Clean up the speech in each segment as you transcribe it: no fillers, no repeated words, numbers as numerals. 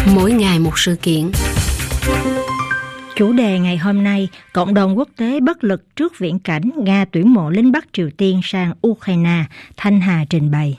Mỗi ngày một sự kiện. Chủ đề ngày hôm nay, cộng đồng quốc tế bất lực trước viễn cảnh Nga tuyển mộ lính Bắc Triều Tiên sang Ukraine, Thanh Hà trình bày.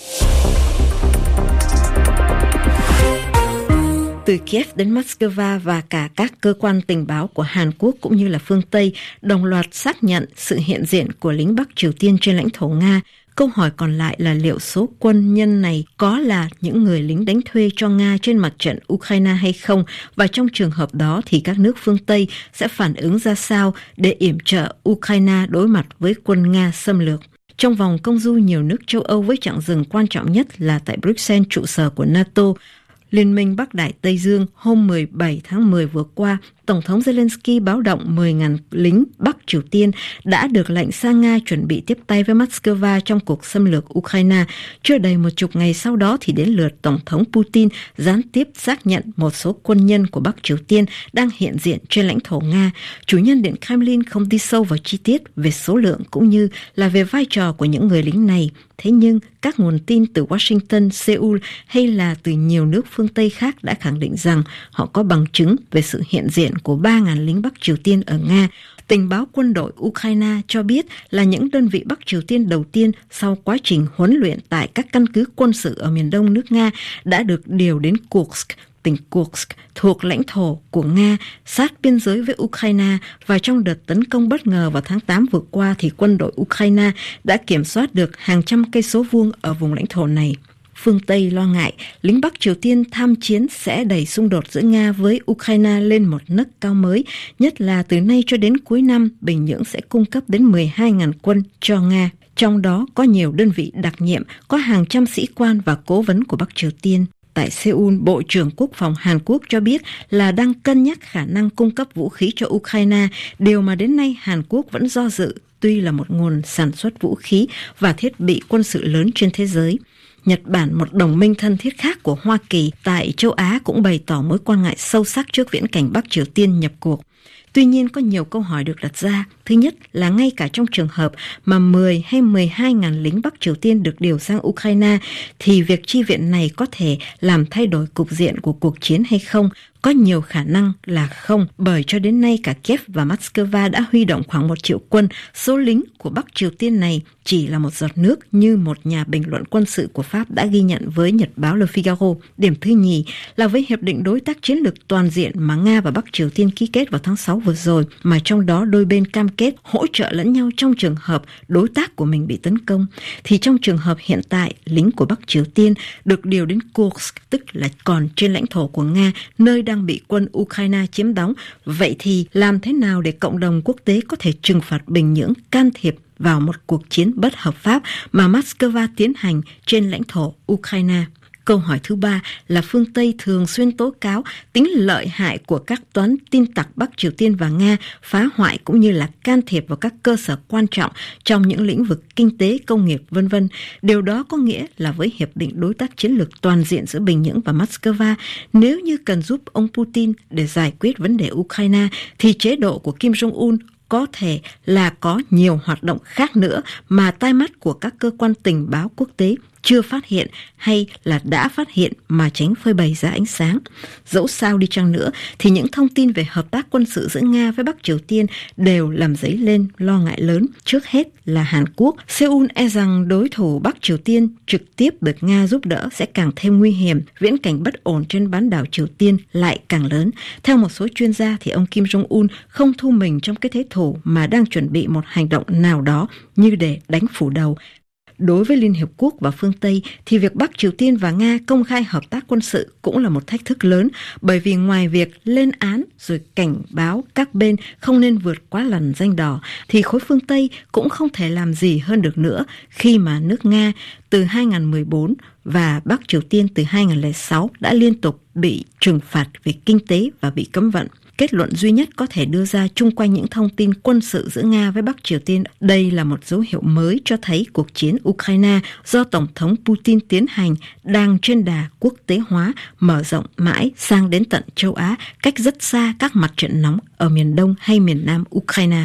Từ Kiev đến Moscow và cả các cơ quan tình báo của Hàn Quốc cũng như là phương Tây đồng loạt xác nhận sự hiện diện của lính Bắc Triều Tiên trên lãnh thổ Nga. Câu hỏi còn lại là liệu số quân nhân này có là những người lính đánh thuê cho Nga trên mặt trận Ukraine hay không? Và trong trường hợp đó thì các nước phương Tây sẽ phản ứng ra sao để yểm trợ Ukraine đối mặt với quân Nga xâm lược? Trong vòng công du nhiều nước châu Âu với chặng dừng quan trọng nhất là tại Bruxelles, trụ sở của NATO, Liên minh Bắc Đại Tây Dương, hôm 17 tháng 10 vừa qua, Tổng thống Zelensky báo động 10.000 lính Bắc Triều Tiên đã được lệnh sang Nga chuẩn bị tiếp tay với Moscow trong cuộc xâm lược Ukraine. Chưa đầy một chục ngày sau đó thì đến lượt Tổng thống Putin gián tiếp xác nhận một số quân nhân của Bắc Triều Tiên đang hiện diện trên lãnh thổ Nga. Chủ nhân Điện Kremlin không đi sâu vào chi tiết về số lượng cũng như là về vai trò của những người lính này. Thế nhưng các nguồn tin từ Washington, Seoul hay là từ nhiều nước phương Tây khác đã khẳng định rằng họ có bằng chứng về sự hiện diện của 3.000 lính Bắc Triều Tiên ở Nga. Tình báo quân đội Ukraine cho biết là những đơn vị Bắc Triều Tiên đầu tiên sau quá trình huấn luyện tại các căn cứ quân sự ở miền đông nước Nga đã được điều đến Kursk, tỉnh Kursk thuộc lãnh thổ của Nga, sát biên giới với Ukraine, và trong đợt tấn công bất ngờ vào tháng 8 vừa qua thì quân đội Ukraine đã kiểm soát được hàng trăm cây số vuông ở vùng lãnh thổ này. Phương Tây lo ngại lính Bắc Triều Tiên tham chiến sẽ đẩy xung đột giữa Nga với Ukraine lên một nấc cao mới, nhất là từ nay cho đến cuối năm, Bình Nhưỡng sẽ cung cấp đến 12.000 quân cho Nga. Trong đó có nhiều đơn vị đặc nhiệm, có hàng trăm sĩ quan và cố vấn của Bắc Triều Tiên. Tại Seoul, Bộ trưởng Quốc phòng Hàn Quốc cho biết là đang cân nhắc khả năng cung cấp vũ khí cho Ukraine, điều mà đến nay Hàn Quốc vẫn do dự, tuy là một nguồn sản xuất vũ khí và thiết bị quân sự lớn trên thế giới. Nhật Bản, một đồng minh thân thiết khác của Hoa Kỳ tại châu Á, cũng bày tỏ mối quan ngại sâu sắc trước viễn cảnh Bắc Triều Tiên nhập cuộc. Tuy nhiên, có nhiều câu hỏi được đặt ra. Thứ nhất là ngay cả trong trường hợp mà 10 hay 12.000 lính Bắc Triều Tiên được điều sang Ukraine, thì việc chi viện này có thể làm thay đổi cục diện của cuộc chiến hay không? Có nhiều khả năng là không, bởi cho đến nay cả Kiev và Moscow đã huy động khoảng 1 triệu quân. Số lính của Bắc Triều Tiên này chỉ là một giọt nước, như một nhà bình luận quân sự của Pháp đã ghi nhận với Nhật báo Le Figaro. Điểm thứ nhì là với Hiệp định Đối tác Chiến lược Toàn diện mà Nga và Bắc Triều Tiên ký kết vào tháng 6 vừa rồi, mà trong đó đôi bên cam kết hỗ trợ lẫn nhau trong trường hợp đối tác của mình bị tấn công. Thì trong trường hợp hiện tại, lính của Bắc Triều Tiên được điều đến Kursk, tức là còn trên lãnh thổ của Nga, nơi đang bị quân Ukraine chiếm đóng. Vậy thì làm thế nào để cộng đồng quốc tế có thể trừng phạt Bình Nhưỡng can thiệp vào một cuộc chiến bất hợp pháp mà Moscow tiến hành trên lãnh thổ Ukraine? Câu hỏi thứ ba là phương Tây thường xuyên tố cáo tính lợi hại của các toán tin tặc Bắc Triều Tiên và Nga phá hoại cũng như là can thiệp vào các cơ sở quan trọng trong những lĩnh vực kinh tế, công nghiệp, v.v. Điều đó có nghĩa là với Hiệp định Đối tác Chiến lược Toàn diện giữa Bình Nhưỡng và Moscow, nếu như cần giúp ông Putin để giải quyết vấn đề Ukraine, thì chế độ của Kim Jong-un có thể là có nhiều hoạt động khác nữa mà tai mắt của các cơ quan tình báo quốc tế chưa phát hiện hay là đã phát hiện mà tránh phơi bày ra ánh sáng. Dẫu sao đi chăng nữa thì những thông tin về hợp tác quân sự giữa Nga với Bắc Triều Tiên đều làm dấy lên lo ngại lớn. Trước hết là Hàn Quốc. Seoul e rằng đối thủ Bắc Triều Tiên trực tiếp được Nga giúp đỡ sẽ càng thêm nguy hiểm, viễn cảnh bất ổn trên bán đảo Triều Tiên lại càng lớn. Theo một số chuyên gia thì ông Kim Jong-un không thu mình trong cái thế thủ mà đang chuẩn bị một hành động nào đó như để đánh phủ đầu. Đối với Liên Hiệp Quốc và phương Tây thì việc Bắc Triều Tiên và Nga công khai hợp tác quân sự cũng là một thách thức lớn, bởi vì ngoài việc lên án rồi cảnh báo các bên không nên vượt quá lằn ranh đỏ, thì khối phương Tây cũng không thể làm gì hơn được nữa khi mà nước Nga từ 2014 và Bắc Triều Tiên từ 2006 đã liên tục bị trừng phạt về kinh tế và bị cấm vận. Kết luận duy nhất có thể đưa ra chung quanh những thông tin quân sự giữa Nga với Bắc Triều Tiên, đây là một dấu hiệu mới cho thấy cuộc chiến Ukraine do Tổng thống Putin tiến hành đang trên đà quốc tế hóa, mở rộng mãi sang đến tận châu Á, cách rất xa các mặt trận nóng ở miền Đông hay miền Nam Ukraine.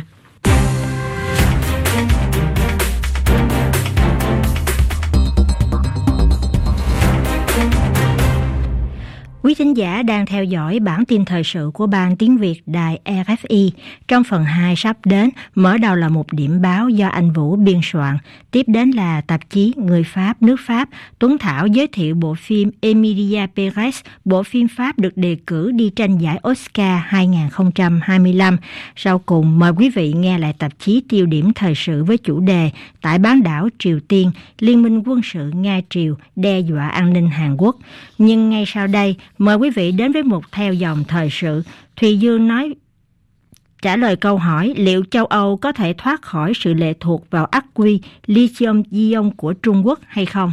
Quý thính giả đang theo dõi bản tin thời sự của Ban Tiếng Việt Đài RFI. Trong phần 2 sắp đến, mở đầu là một điểm báo do anh Vũ biên soạn. Tiếp đến là tạp chí Người Pháp, nước Pháp. Tuấn Thảo giới thiệu bộ phim Emilia Perez, bộ phim Pháp được đề cử đi tranh giải Oscar 2025. Sau cùng, mời quý vị nghe lại tạp chí tiêu điểm thời sự với chủ đề Tại bán đảo Triều Tiên, Liên minh quân sự Nga-Triều đe dọa an ninh Hàn Quốc. Nhưng ngay sau đây, mời quý vị đến với một theo dòng thời sự. Thùy Dương trả lời câu hỏi liệu châu Âu có thể thoát khỏi sự lệ thuộc vào ắc quy lithium-ion của Trung Quốc hay không?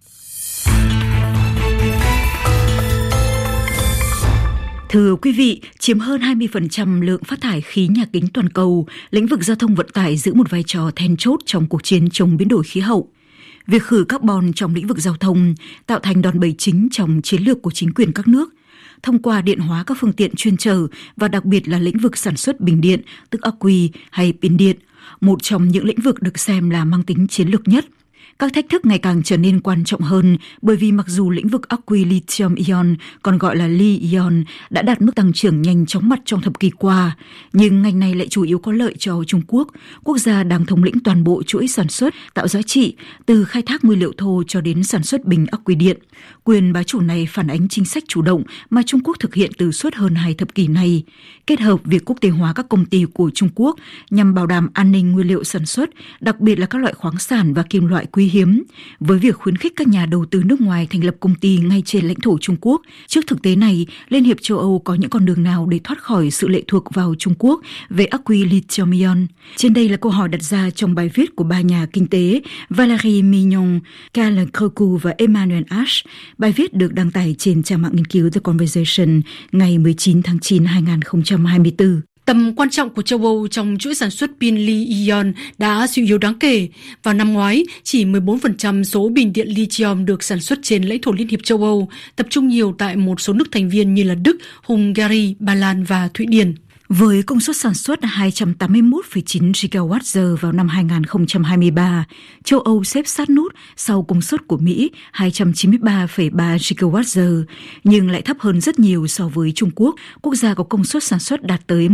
Thưa quý vị, chiếm hơn 20% lượng phát thải khí nhà kính toàn cầu, lĩnh vực giao thông vận tải giữ một vai trò then chốt trong cuộc chiến chống biến đổi khí hậu. Việc khử carbon trong lĩnh vực giao thông tạo thành đòn bẩy chính trong chiến lược của chính quyền các nước. Thông qua điện hóa các phương tiện chuyên chở và đặc biệt là lĩnh vực sản xuất bình điện, tức ắc quy hay pin điện, một trong những lĩnh vực được xem là mang tính chiến lược nhất. Các thách thức ngày càng trở nên quan trọng hơn bởi vì mặc dù lĩnh vực ắc quy lithium-ion, còn gọi là Li-ion, đã đạt mức tăng trưởng nhanh chóng mặt trong thập kỷ qua, nhưng ngành này lại chủ yếu có lợi cho Trung Quốc, quốc gia đang thống lĩnh toàn bộ chuỗi sản xuất, tạo giá trị, từ khai thác nguyên liệu thô cho đến sản xuất bình ắc quy điện. Quyền bá chủ này phản ánh chính sách chủ động mà Trung Quốc thực hiện từ suốt hơn 2 thập kỷ này, kết hợp việc quốc tế hóa các công ty của Trung Quốc nhằm bảo đảm an ninh nguyên liệu sản xuất, đặc biệt là các loại khoáng sản và kim loại quý hiếm, với việc khuyến khích các nhà đầu tư nước ngoài thành lập công ty ngay trên lãnh thổ Trung Quốc. Trước thực tế này, Liên hiệp châu Âu có những con đường nào để thoát khỏi sự lệ thuộc vào Trung Quốc về ắc quy lithium-ion? Trên đây là câu hỏi đặt ra trong bài viết của ba nhà kinh tế Valérie Mignon, Karl Krogh và Emmanuel Ash. Bài viết được đăng tải trên trang mạng nghiên cứu The Conversation ngày 19 tháng 9 2024. Tầm quan trọng của châu Âu trong chuỗi sản xuất pin Li-ion đã suy yếu đáng kể. Vào năm ngoái, chỉ 14% số bình điện lithium được sản xuất trên lãnh thổ Liên hiệp châu Âu, tập trung nhiều tại một số nước thành viên như là Đức, Hungary, Ba Lan và Thụy Điển. Với công suất sản xuất 281,9 GWh vào năm 2023, châu Âu xếp sát nút sau công suất của Mỹ 293,3 GWh, nhưng lại thấp hơn rất nhiều so với Trung Quốc, quốc gia có công suất sản xuất đạt tới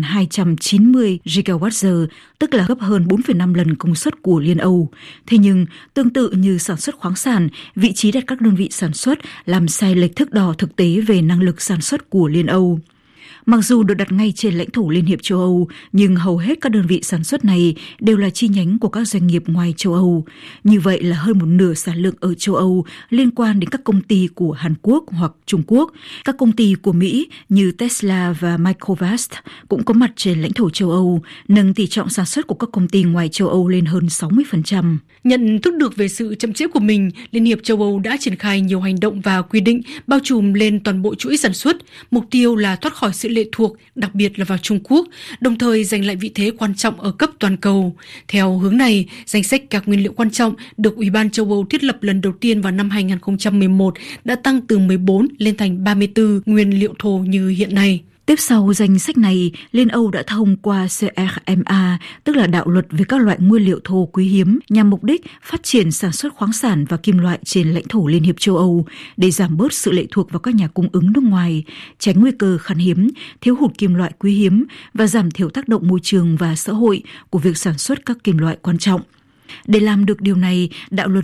1.290 GWh, tức là gấp hơn 4,5 lần công suất của Liên Âu. Thế nhưng, tương tự như sản xuất khoáng sản, vị trí đặt các đơn vị sản xuất làm sai lệch thước đo thực tế về năng lực sản xuất của Liên Âu. Mặc dù được đặt ngay trên lãnh thổ Liên hiệp châu Âu, nhưng hầu hết các đơn vị sản xuất này đều là chi nhánh của các doanh nghiệp ngoài châu Âu. Như vậy là hơn một nửa sản lượng ở châu Âu liên quan đến các công ty của Hàn Quốc hoặc Trung Quốc. Các công ty của Mỹ như Tesla và Microvast cũng có mặt trên lãnh thổ châu Âu, nâng tỷ trọng sản xuất của các công ty ngoài châu Âu lên hơn 60%. Nhận thức được về sự chậm trễ của mình, Liên hiệp châu Âu đã triển khai nhiều hành động và quy định bao trùm lên toàn bộ chuỗi sản xuất. Mục tiêu là thoát khỏi sự lệ thuộc, đặc biệt là vào Trung Quốc, đồng thời giành lại vị thế quan trọng ở cấp toàn cầu. Theo hướng này, danh sách các nguyên liệu quan trọng được Ủy ban châu Âu thiết lập lần đầu tiên vào năm 2011 đã tăng từ 14 lên thành 34 nguyên liệu thô như hiện nay. Tiếp sau danh sách này, Liên Âu đã thông qua CRMA, tức là đạo luật về các loại nguyên liệu thô quý hiếm, nhằm mục đích phát triển sản xuất khoáng sản và kim loại trên lãnh thổ Liên hiệp châu Âu để giảm bớt sự lệ thuộc vào các nhà cung ứng nước ngoài, tránh nguy cơ khan hiếm, thiếu hụt kim loại quý hiếm và giảm thiểu tác động môi trường và xã hội của việc sản xuất các kim loại quan trọng. Để làm được điều này, đạo luật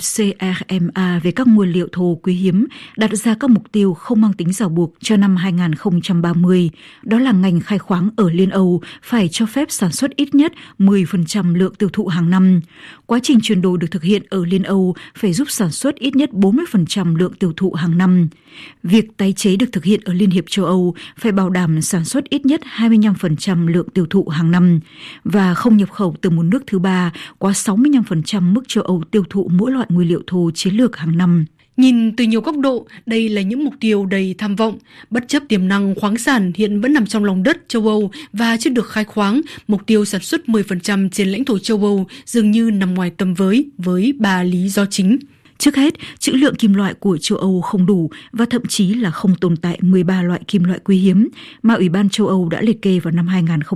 CRMA về các nguyên liệu thô quý hiếm đặt ra các mục tiêu không mang tính ràng buộc cho năm 2030. Đó là ngành khai khoáng ở Liên Âu phải cho phép sản xuất ít nhất 10% lượng tiêu thụ hàng năm. Quá trình chuyển đổi được thực hiện ở Liên Âu phải giúp sản xuất ít nhất 40% lượng tiêu thụ hàng năm. Việc tái chế được thực hiện ở Liên hiệp châu Âu phải bảo đảm sản xuất ít nhất 25% lượng tiêu thụ hàng năm và không nhập khẩu từ một nước thứ ba quá 65% mức châu Âu tiêu thụ mỗi loại nguyên liệu thô chiến lược hàng năm. Nhìn từ nhiều góc độ, đây là những mục tiêu đầy tham vọng. Bất chấp tiềm năng khoáng sản hiện vẫn nằm trong lòng đất châu Âu và chưa được khai khoáng, mục tiêu sản xuất 10% trên lãnh thổ châu Âu dường như nằm ngoài tầm với 3 lý do chính. Trước hết, trữ lượng kim loại của châu Âu không đủ và thậm chí là không tồn tại 13 loại kim loại quý hiếm mà Ủy ban châu Âu đã liệt kê vào năm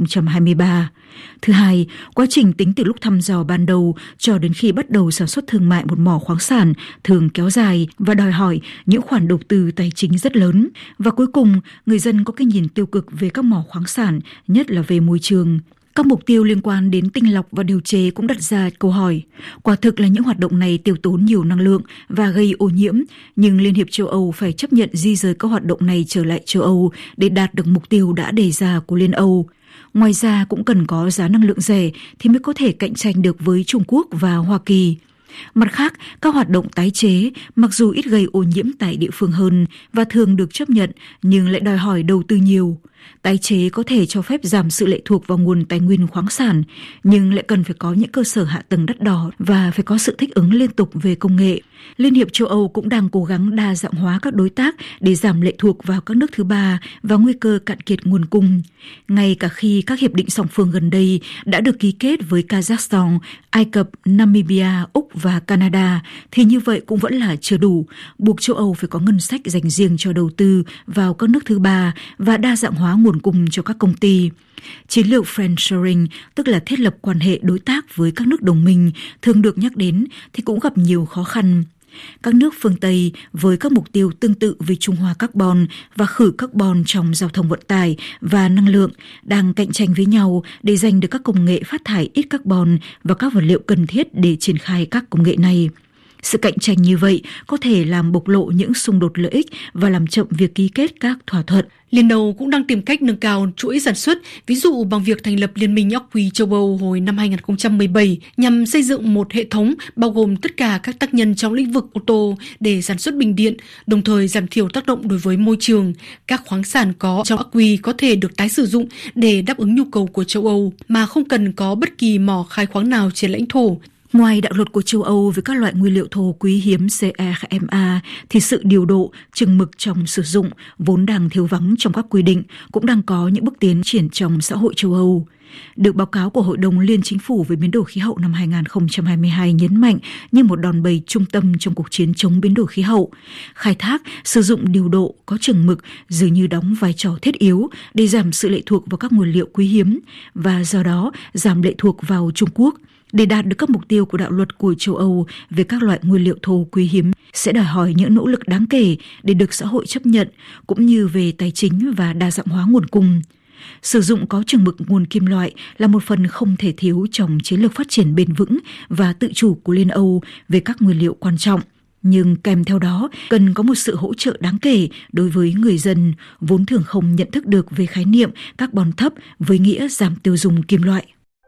2023. Thứ hai, quá trình tính từ lúc thăm dò ban đầu cho đến khi bắt đầu sản xuất thương mại một mỏ khoáng sản thường kéo dài và đòi hỏi những khoản đầu tư tài chính rất lớn. Và cuối cùng, người dân có cái nhìn tiêu cực về các mỏ khoáng sản, nhất là về môi trường. Các mục tiêu liên quan đến tinh lọc và điều chế cũng đặt ra câu hỏi. Quả thực là những hoạt động này tiêu tốn nhiều năng lượng và gây ô nhiễm, nhưng Liên hiệp châu Âu phải chấp nhận di rời các hoạt động này trở lại châu Âu để đạt được mục tiêu đã đề ra của Liên Âu. Ngoài ra cũng cần có giá năng lượng rẻ thì mới có thể cạnh tranh được với Trung Quốc và Hoa Kỳ. Mặt khác, các hoạt động tái chế mặc dù ít gây ô nhiễm tại địa phương hơn và thường được chấp nhận nhưng lại đòi hỏi đầu tư nhiều. Tái chế có thể cho phép giảm sự lệ thuộc vào nguồn tài nguyên khoáng sản, nhưng lại cần phải có những cơ sở hạ tầng đắt đỏ và phải có sự thích ứng liên tục về công nghệ. Liên hiệp châu Âu cũng đang cố gắng đa dạng hóa các đối tác để giảm lệ thuộc vào các nước thứ ba và nguy cơ cạn kiệt nguồn cung. Ngay cả khi các hiệp định song phương gần đây đã được ký kết với Kazakhstan, Ai Cập, Namibia, Úc và Canada, thì như vậy cũng vẫn là chưa đủ, buộc châu Âu phải có ngân sách dành riêng cho đầu tư vào các nước thứ ba và đa dạng hóa nguồn cung cho các công ty. Chiến lược friendshoring, tức là thiết lập quan hệ đối tác với các nước đồng minh, thường được nhắc đến thì cũng gặp nhiều khó khăn. Các nước phương Tây với các mục tiêu tương tự về trung hòa carbon và khử carbon trong giao thông vận tải và năng lượng đang cạnh tranh với nhau để giành được các công nghệ phát thải ít carbon và các vật liệu cần thiết để triển khai các công nghệ này. Sự cạnh tranh như vậy có thể làm bộc lộ những xung đột lợi ích và làm chậm việc ký kết các thỏa thuận. Liên Âu cũng đang tìm cách nâng cao chuỗi sản xuất, ví dụ bằng việc thành lập Liên minh ắc quy châu Âu hồi năm 2017 nhằm xây dựng một hệ thống bao gồm tất cả các tác nhân trong lĩnh vực ô tô để sản xuất bình điện, đồng thời giảm thiểu tác động đối với môi trường. Các khoáng sản có trong ắc quy có thể được tái sử dụng để đáp ứng nhu cầu của châu Âu mà không cần có bất kỳ mỏ khai khoáng nào trên lãnh thổ. Ngoài đạo luật của châu Âu về các loại nguyên liệu thô quý hiếm CERMA, thì sự điều độ, chừng mực trong sử dụng vốn đang thiếu vắng trong các quy định cũng đang có những bước tiến triển trong xã hội châu Âu. Được báo cáo của Hội đồng Liên Chính phủ về biến đổi khí hậu năm 2022 nhấn mạnh như một đòn bẩy trung tâm trong cuộc chiến chống biến đổi khí hậu. Khai thác, sử dụng điều độ có chừng mực dường như đóng vai trò thiết yếu để giảm sự lệ thuộc vào các nguồn liệu quý hiếm và do đó giảm lệ thuộc vào Trung Quốc. Để đạt được các mục tiêu của đạo luật của châu Âu về các loại nguyên liệu thô quý hiếm sẽ đòi hỏi những nỗ lực đáng kể để được xã hội chấp nhận, cũng như về tài chính và đa dạng hóa nguồn cung. Sử dụng có chừng mực nguồn kim loại là một phần không thể thiếu trong chiến lược phát triển bền vững và tự chủ của Liên Âu về các nguyên liệu quan trọng. Nhưng kèm theo đó cần có một sự hỗ trợ đáng kể đối với người dân vốn thường không nhận thức được về khái niệm carbon thấp với nghĩa giảm tiêu dùng kim loại.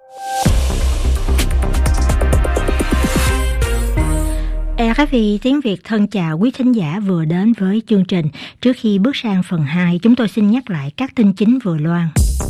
RFI tiếng Việt thân chào quý thính giả vừa đến với chương trình. Trước khi bước sang phần 2, chúng tôi xin nhắc lại các tin chính vừa loan.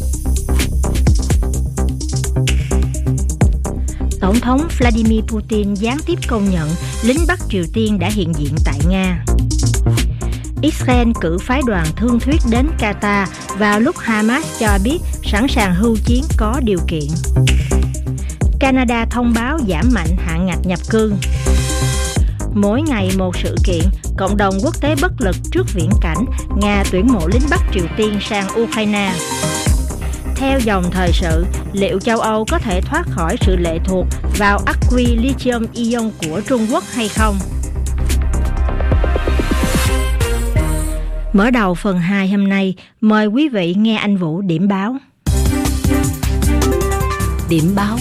Tổng thống Vladimir Putin gián tiếp công nhận lính Bắc Triều Tiên đã hiện diện tại Nga. Israel cử phái đoàn thương thuyết đến Qatar vào lúc Hamas cho biết sẵn sàng hưu chiến có điều kiện. Canada thông báo giảm mạnh hạn ngạch nhập cư. Mỗi ngày một sự kiện, cộng đồng quốc tế bất lực trước viễn cảnh Nga tuyển mộ lính Bắc Triều Tiên sang Ukraine. Theo dòng thời sự, liệu châu Âu có thể thoát khỏi sự lệ thuộc vào ắc quy lithium-ion của Trung Quốc hay không? Mở đầu phần 2 hôm nay, mời quý vị nghe anh Vũ điểm báo. Điểm báo.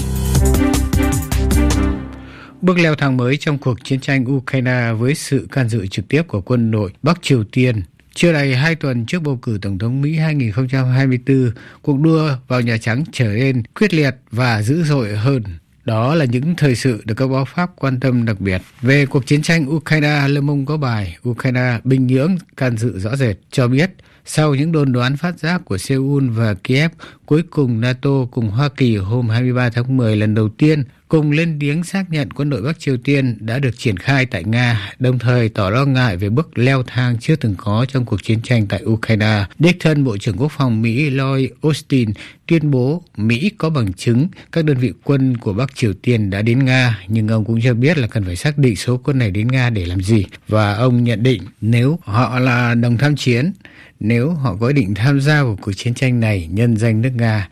Bước leo thang mới trong cuộc chiến tranh Ukraine với sự can dự trực tiếp của quân đội Bắc Triều Tiên. Chưa đầy 2 tuần trước bầu cử Tổng thống Mỹ 2024, cuộc đua vào Nhà Trắng trở nên quyết liệt và dữ dội hơn. Đó là những thời sự được các báo Pháp quan tâm đặc biệt. Về cuộc chiến tranh Ukraine, Le Monde có bài Ukraine Bình Nhưỡng can dự rõ rệt cho biết sau những đồn đoán phát giác của Seoul và Kiev, cuối cùng NATO cùng Hoa Kỳ hôm 23 tháng 10 lần đầu tiên cùng lên tiếng xác nhận quân đội Bắc Triều Tiên đã được triển khai tại Nga, đồng thời tỏ lo ngại về bước leo thang chưa từng có trong cuộc chiến tranh tại Ukraine. Đích thân Bộ trưởng Quốc phòng Mỹ Lloyd Austin tuyên bố Mỹ có bằng chứng các đơn vị quân của Bắc Triều Tiên đã đến Nga, nhưng ông cũng cho biết là cần phải xác định số quân này đến Nga để làm gì. Và ông nhận định nếu họ là đồng tham chiến, nếu họ có ý định tham gia vào cuộc chiến tranh này nhân danh nước Nga,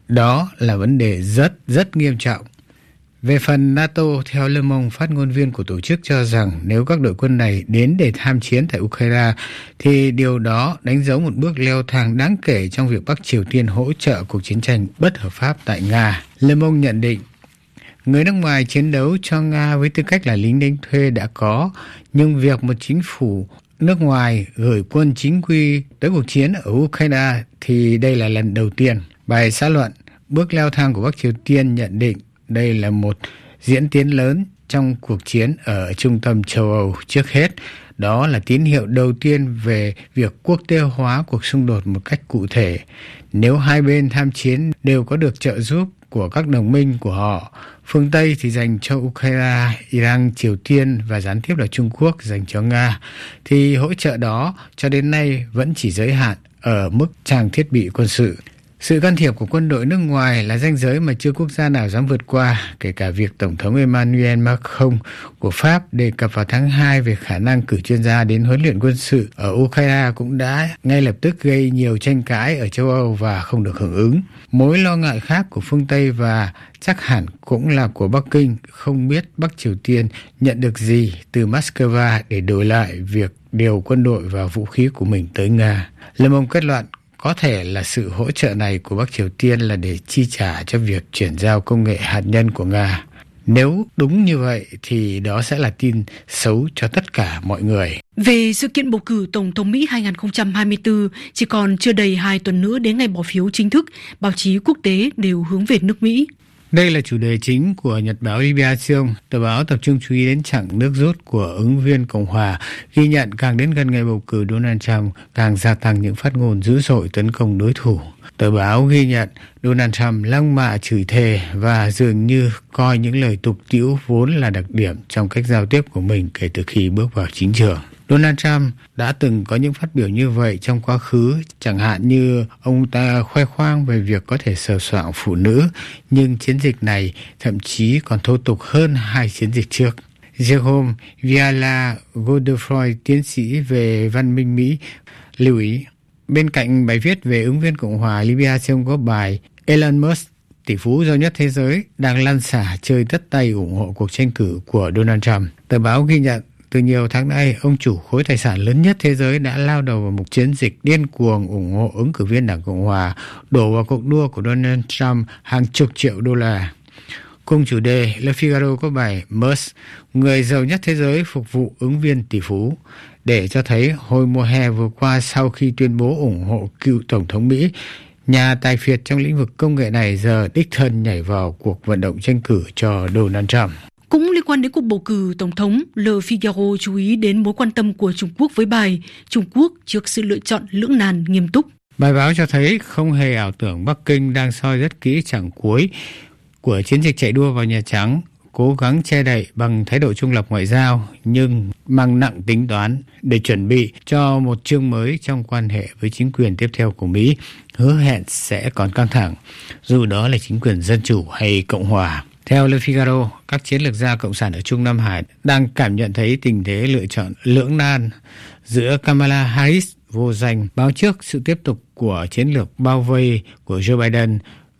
đó là vấn đề rất nghiêm trọng. Về phần NATO, theo Le Monde, phát ngôn viên của tổ chức cho rằng nếu các đội quân này đến để tham chiến tại Ukraine thì điều đó đánh dấu một bước leo thang đáng kể trong việc Bắc Triều Tiên hỗ trợ cuộc chiến tranh bất hợp pháp tại Nga. Le Monde nhận định, người nước ngoài chiến đấu cho Nga với tư cách là lính đánh thuê đã có, nhưng việc một chính phủ nước ngoài gửi quân chính quy tới cuộc chiến ở Ukraine thì đây là lần đầu tiên. Bài xã luận bước leo thang của Bắc Triều Tiên nhận định đây là một diễn tiến lớn trong cuộc chiến ở trung tâm châu Âu. Trước hết, đó là tín hiệu đầu tiên về việc quốc tế hóa cuộc xung đột một cách cụ thể. Nếu hai bên tham chiến đều có được trợ giúp của các đồng minh của họ, phương Tây thì dành cho Ukraine, Iran, Triều Tiên và gián tiếp là Trung Quốc dành cho Nga, thì hỗ trợ đó cho đến nay vẫn chỉ giới hạn ở mức trang thiết bị quân sự. Sự can thiệp của quân đội nước ngoài là ranh giới mà chưa quốc gia nào dám vượt qua, kể cả việc Tổng thống Emmanuel Macron của Pháp đề cập vào tháng 2 về khả năng cử chuyên gia đến huấn luyện quân sự ở Ukraine cũng đã ngay lập tức gây nhiều tranh cãi ở châu Âu và không được hưởng ứng. Mối lo ngại khác của phương Tây và chắc hẳn cũng là của Bắc Kinh, không biết Bắc Triều Tiên nhận được gì từ Moscow để đổi lại việc điều quân đội và vũ khí của mình tới Nga. Le Monde kết luận, có thể là sự hỗ trợ này của Bắc Triều Tiên là để chi trả cho việc chuyển giao công nghệ hạt nhân của Nga. Nếu đúng như vậy thì đó sẽ là tin xấu cho tất cả mọi người. Về sự kiện bầu cử Tổng thống Mỹ 2024, chỉ còn chưa đầy 2 tuần nữa đến ngày bỏ phiếu chính thức, báo chí quốc tế đều hướng về nước Mỹ. Đây là chủ đề chính của nhật báo Libération. Tờ báo tập trung chú ý đến chặng nước rút của ứng viên Cộng hòa, ghi nhận càng đến gần ngày bầu cử Donald Trump càng gia tăng những phát ngôn dữ dội tấn công đối thủ. Tờ báo ghi nhận Donald Trump lăng mạ chửi thề và dường như coi những lời tục tĩu vốn là đặc điểm trong cách giao tiếp của mình kể từ khi bước vào chính trường. Donald Trump đã từng có những phát biểu như vậy trong quá khứ, chẳng hạn như ông ta khoe khoang về việc có thể sờ soạng phụ nữ, nhưng chiến dịch này thậm chí còn thô tục hơn 2 chiến dịch trước. Jerome Viala Godefroy, tiến sĩ về văn minh Mỹ, lưu ý, bên cạnh bài viết về ứng viên Cộng hòa, Libération có bài Elon Musk, tỷ phú giàu nhất thế giới, đang lăn xả chơi tất tay ủng hộ cuộc tranh cử của Donald Trump. Tờ báo ghi nhận từ nhiều tháng nay, ông chủ khối tài sản lớn nhất thế giới đã lao đầu vào một chiến dịch điên cuồng ủng hộ ứng cử viên Đảng Cộng hòa, đổ vào cuộc đua của Donald Trump hàng chục triệu đô la. Cùng chủ đề, Le Figaro có bài Musk, người giàu nhất thế giới phục vụ ứng viên tỷ phú, để cho thấy hồi mùa hè vừa qua sau khi tuyên bố ủng hộ cựu Tổng thống Mỹ, nhà tài phiệt trong lĩnh vực công nghệ này giờ đích thân nhảy vào cuộc vận động tranh cử cho Donald Trump. Cũng liên quan đến cuộc bầu cử Tổng thống, Le Figaro chú ý đến mối quan tâm của Trung Quốc với bài Trung Quốc trước sự lựa chọn lưỡng nan nghiêm túc. Bài báo cho thấy không hề ảo tưởng Bắc Kinh đang soi rất kỹ chặng cuối của chiến dịch chạy đua vào Nhà Trắng, cố gắng che đậy bằng thái độ trung lập ngoại giao, nhưng mang nặng tính toán để chuẩn bị cho một chương mới trong quan hệ với chính quyền tiếp theo của Mỹ, hứa hẹn sẽ còn căng thẳng, dù đó là chính quyền dân chủ hay Cộng hòa. Theo Le Figaro, các chiến lược gia Cộng sản ở Trung Nam Hải đang cảm nhận thấy tình thế lựa chọn lưỡng nan giữa Kamala Harris vô danh báo trước sự tiếp tục của chiến lược bao vây của Joe Biden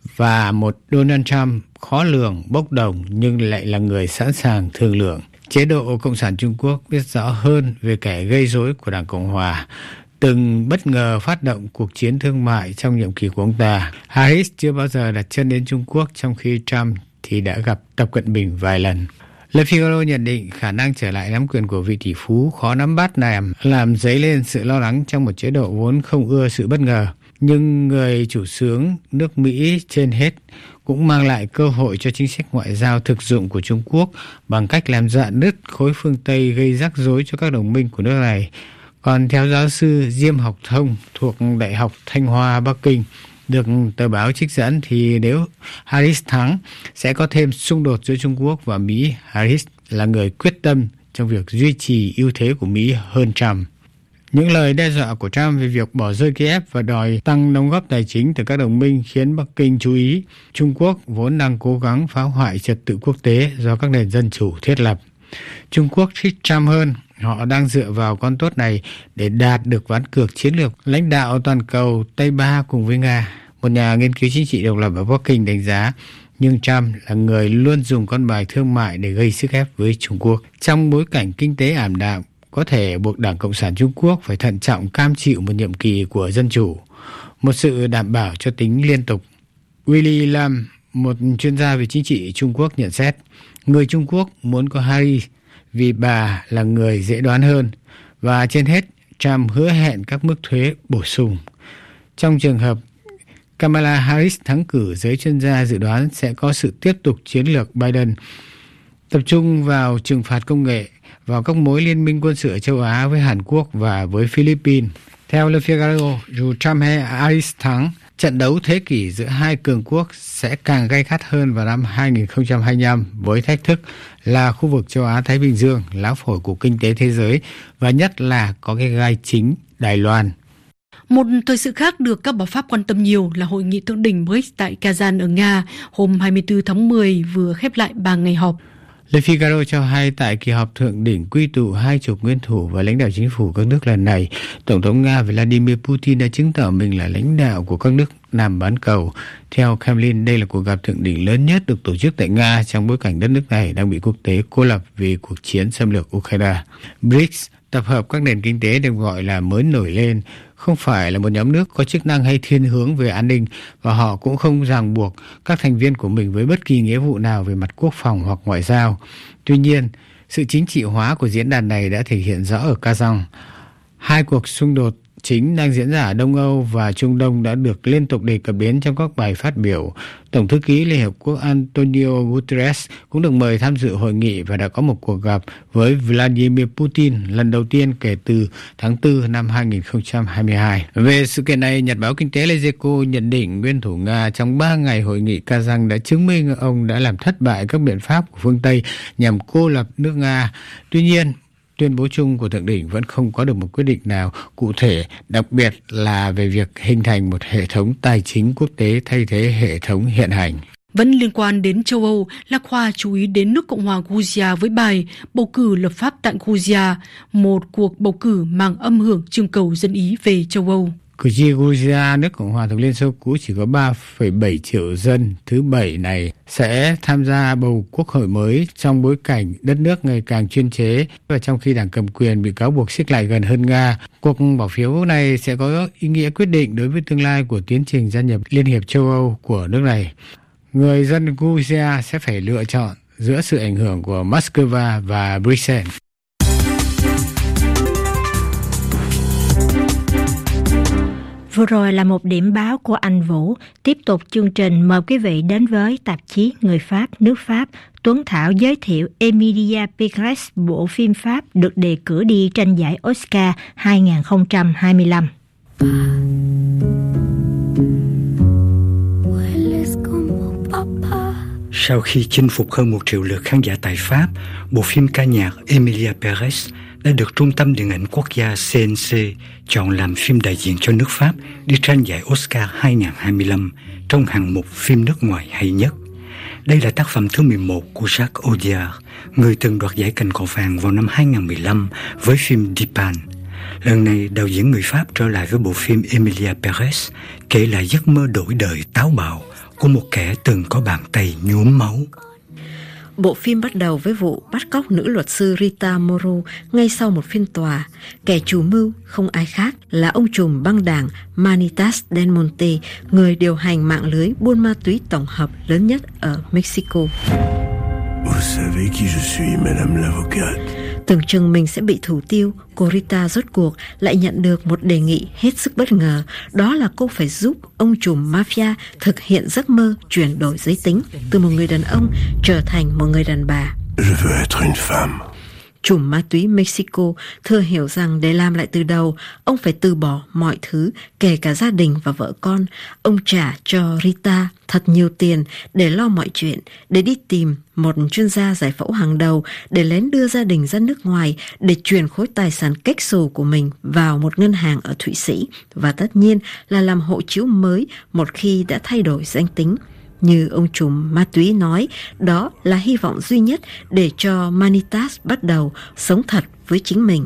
và một Donald Trump khó lường, bốc đồng nhưng lại là người sẵn sàng thương lượng. Chế độ Cộng sản Trung Quốc biết rõ hơn về kẻ gây rối của Đảng Cộng hòa, từng bất ngờ phát động cuộc chiến thương mại trong nhiệm kỳ của ông ta. Harris chưa bao giờ đặt chân đến Trung Quốc, trong khi Trump thì đã gặp Tập Cận Bình vài lần. Le Figaro nhận định khả năng trở lại nắm quyền của vị tỷ phú khó nắm bắt này làm dấy lên sự lo lắng trong một chế độ vốn không ưa sự bất ngờ. Nhưng người chủ xướng nước Mỹ trên hết cũng mang lại cơ hội cho chính sách ngoại giao thực dụng của Trung Quốc bằng cách làm rạn nứt khối phương Tây, gây rắc rối cho các đồng minh của nước này. Còn theo giáo sư Diêm Học Thông thuộc Đại học Thanh Hoa, Bắc Kinh, Được tờ báo trích dẫn thì nếu Harris thắng sẽ có thêm xung đột giữa Trung Quốc và Mỹ. Harris là người quyết tâm trong việc duy trì ưu thế của Mỹ hơn Trump. Những lời đe dọa của Trump về việc bỏ rơi Kiev và đòi tăng đóng góp tài chính từ các đồng minh khiến Bắc Kinh chú ý Trung Quốc vốn đang cố gắng phá hoại trật tự quốc tế do các nền dân chủ thiết lập. Trung Quốc thích Trump hơn, họ đang dựa vào con tốt này để đạt được ván cược chiến lược lãnh đạo toàn cầu Tây Ba cùng với Nga. Một nhà nghiên cứu chính trị độc lập ở Bắc Kinh đánh giá, nhưng Trump là người luôn dùng con bài thương mại để gây sức ép với Trung Quốc. Trong bối cảnh kinh tế ảm đạm, có thể buộc Đảng Cộng sản Trung Quốc phải thận trọng cam chịu một nhiệm kỳ của dân chủ, một sự đảm bảo cho tính liên tục. Willy Lam, một chuyên gia về chính trị Trung Quốc nhận xét, người Trung Quốc muốn có Harris vì bà là người dễ đoán hơn, và trên hết, Trump hứa hẹn các mức thuế bổ sung. Trong trường hợp Kamala Harris thắng cử, giới chuyên gia dự đoán sẽ có sự tiếp tục chiến lược Biden, tập trung vào trừng phạt công nghệ, vào các mối liên minh quân sự ở châu Á với Hàn Quốc và với Philippines. Theo Le Figaro, dù Trump hay Harris thắng, trận đấu thế kỷ giữa hai cường quốc sẽ càng gay gắt hơn vào năm 2025 với thách thức là khu vực châu Á-Thái Bình Dương, lá phổi của kinh tế thế giới và nhất là có cái gai chính Đài Loan. Một thời sự khác được các báo Pháp quan tâm nhiều là hội nghị thượng đỉnh BRICS tại Kazan ở Nga hôm 24 tháng 10 vừa khép lại 3 ngày họp. Le Figaro cho hay tại kỳ họp thượng đỉnh quy tụ 20 nguyên thủ và lãnh đạo chính phủ các nước lần này, Tổng thống Nga Vladimir Putin đã chứng tỏ mình là lãnh đạo của các nước Nam bán cầu. Theo Kremlin, đây là cuộc gặp thượng đỉnh lớn nhất được tổ chức tại Nga trong bối cảnh đất nước này đang bị quốc tế cô lập vì cuộc chiến xâm lược Ukraine. BRICS, tập hợp các nền kinh tế được gọi là mới nổi lên, không phải là một nhóm nước có chức năng hay thiên hướng về an ninh và họ cũng không ràng buộc các thành viên của mình với bất kỳ nghĩa vụ nào về mặt quốc phòng hoặc ngoại giao. Tuy nhiên, sự chính trị hóa của diễn đàn này đã thể hiện rõ ở Kazan. Hai cuộc xung đột chính đang diễn ra ở Đông Âu và Trung Đông đã được liên tục đề cập đến trong các bài phát biểu. Tổng thư ký Liên Hợp Quốc Antonio Guterres cũng được mời tham dự hội nghị và đã có một cuộc gặp với Vladimir Putin lần đầu tiên kể từ tháng 4 năm 2022. Về sự kiện này, Nhật báo Kinh tế Lezeco nhận định nguyên thủ Nga trong 3 ngày hội nghị Kazan đã chứng minh ông đã làm thất bại các biện pháp của phương Tây nhằm cô lập nước Nga. Tuy nhiên, tuyên bố chung của thượng đỉnh vẫn không có được một quyết định nào cụ thể, đặc biệt là về việc hình thành một hệ thống tài chính quốc tế thay thế hệ thống hiện hành. Vẫn liên quan đến châu Âu, Lạc Khoa chú ý đến nước Cộng hòa Georgia với bài bầu cử lập pháp tại Georgia, một cuộc bầu cử mang âm hưởng trưng cầu dân Ý về châu Âu. Cử tri Georgia, nước Cộng hòa thuộc Liên Xô cũ chỉ có 3,7 triệu dân, thứ Bảy này sẽ tham gia bầu quốc hội mới trong bối cảnh đất nước ngày càng chuyên chế và trong khi đảng cầm quyền bị cáo buộc xích lại gần hơn Nga. Cuộc bỏ phiếu này sẽ có ý nghĩa quyết định đối với tương lai của tiến trình gia nhập Liên hiệp châu Âu của nước này. Người dân Georgia sẽ phải lựa chọn giữa sự ảnh hưởng của Moscow và Bruxelles. Vừa rồi là một điểm báo của anh Vũ. Tiếp tục chương trình, mời quý vị đến với tạp chí Người Pháp, nước Pháp. Tuấn Thảo giới thiệu Emilia Pérez, bộ phim Pháp được đề cử đi tranh giải Oscar 2025. Sau khi chinh phục hơn 1 triệu lượt khán giả tại Pháp, bộ phim ca nhạc Emilia Pérez đã được Trung tâm Điện ảnh Quốc gia CNC chọn làm phim đại diện cho nước Pháp đi tranh giải Oscar 2025 trong hạng mục phim nước ngoài hay nhất. Đây là tác phẩm thứ 11 của Jacques Audiard, người từng đoạt giải Cành Cọ Vàng vào năm 2015 với phim Dupin. Lần này, đạo diễn người Pháp trở lại với bộ phim Emilia Pérez, kể lại giấc mơ đổi đời táo bạo của một kẻ từng có bàn tay nhuốm máu. Bộ phim bắt đầu với vụ bắt cóc nữ luật sư Rita Moro ngay sau một phiên tòa. Kẻ chủ mưu không ai khác là ông trùm băng đảng Manitas Del Monte, người điều hành mạng lưới buôn ma túy tổng hợp lớn nhất ở Mexico. Vous savez qui je suis, madame l'avocate. Tưởng chừng mình sẽ bị thủ tiêu, cô Rita rốt cuộc lại nhận được một đề nghị hết sức bất ngờ. Đó là cô phải giúp ông trùm mafia thực hiện giấc mơ chuyển đổi giới tính từ một người đàn ông trở thành một người đàn bà. Je veux être une femme. trùm ma túy Mexico thừa hiểu rằng để làm lại từ đầu, ông phải từ bỏ mọi thứ, kể cả gia đình và vợ con. Ông trả cho Rita thật nhiều tiền để lo mọi chuyện, để đi tìm một chuyên gia giải phẫu hàng đầu, để lén đưa gia đình ra nước ngoài, để chuyển khối tài sản cách xù của mình vào một ngân hàng ở Thụy Sĩ, và tất nhiên là làm hộ chiếu mới một khi đã thay đổi danh tính. Như ông trùm ma túy nói, đó là hy vọng duy nhất để cho Manitas bắt đầu sống thật với chính mình.